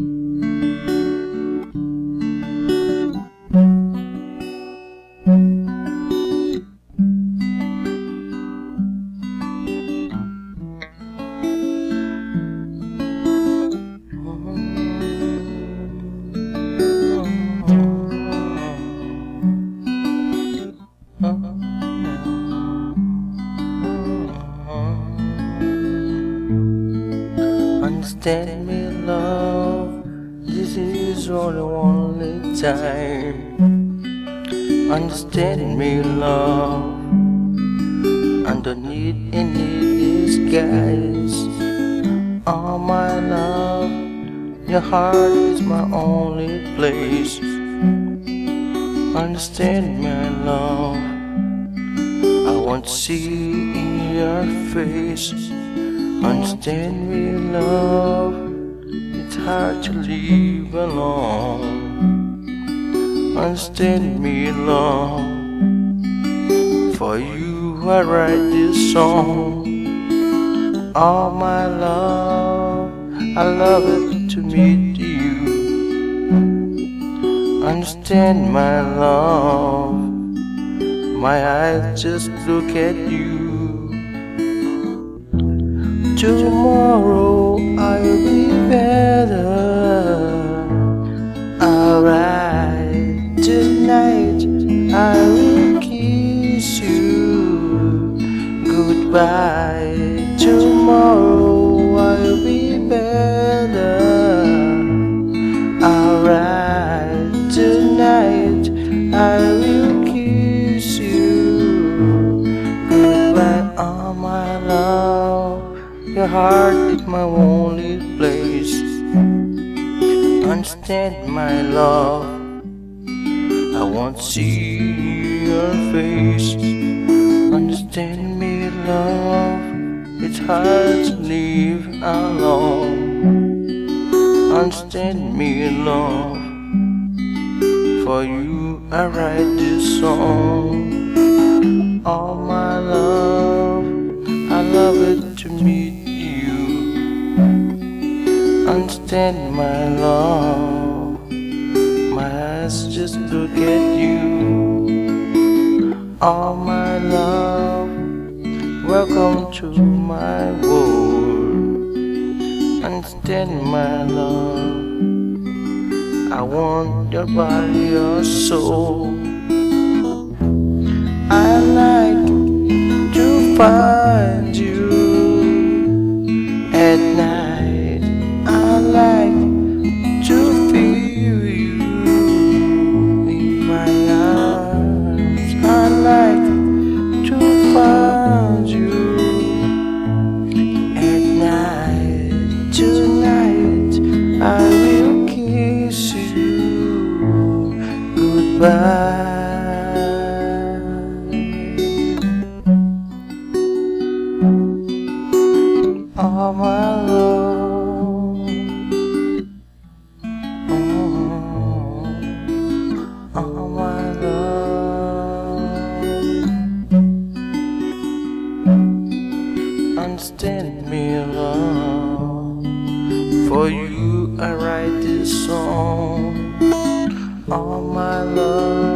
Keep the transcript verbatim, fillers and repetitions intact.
Understand me, love, this is only one time. Understand me, love, underneath any disguise. Oh my love, your heart is my only place. Understand my love, I want to see in your face. Understand me, love, it's hard to live alone. Understand me, love, for you I write this song. Oh my love, I love it to meet you. Understand my love, my eyes just look at you. Tomorrow I'll be better. Alright, tonight I will kiss you goodbye. Tomorrow I'll be better. Alright, tonight I will kiss you goodbye. Oh my love, your heart is my only place. Understand my love, I want to see your face. Understand me, love, it's hard to live alone. Understand me, love, for you I write this song. Oh my love, I love it to meet you. Understand my love, my eyes just look at you. Oh my love, welcome to my world. Understand my love, I want your body, your soul. I like to find you at night. I like to feel you in my arms. I like to find you at night. Tonight I will kiss you goodbye. Oh my love, oh, oh my love. Understand me, love, for you I write this song. Oh my love.